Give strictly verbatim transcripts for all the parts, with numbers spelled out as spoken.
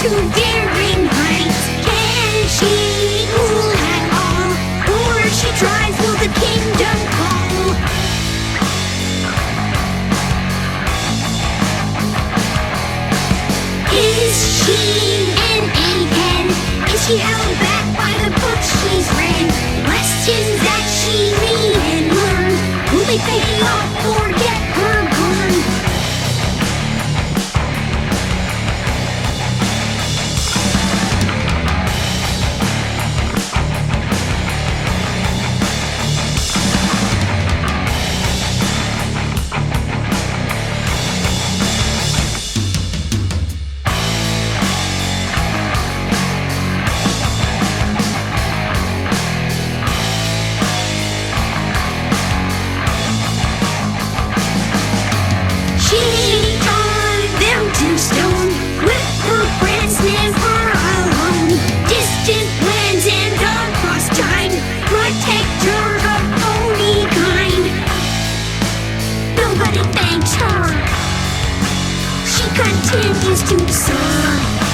to daring heights. Can she rule at all? Or if she tries, will the kingdom fall? Is she an apen? Is she held back by the books she's read? Questions that she need and learn. Will they pay off or get her gone? Continues to soar.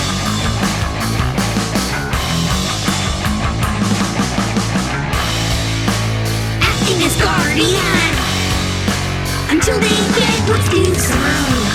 Acting as guardian until they get what's deserved.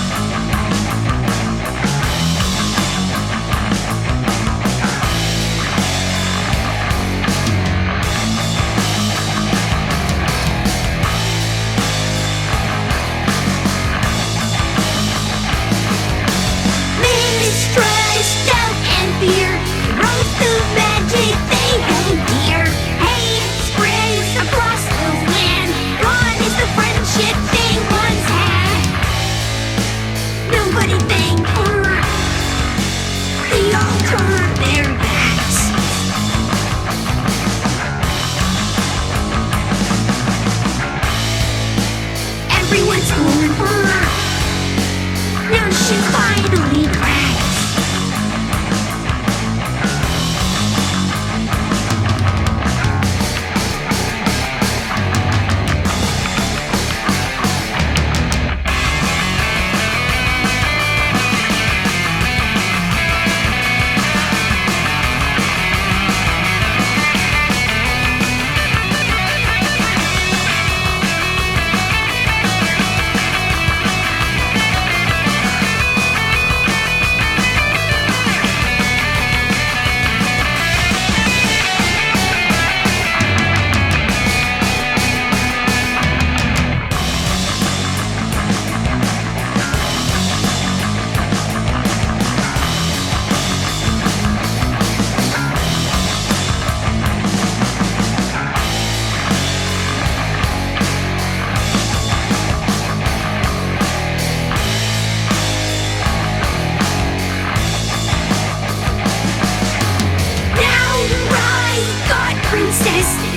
Everyone's going for her. Now she finally cracks. Princess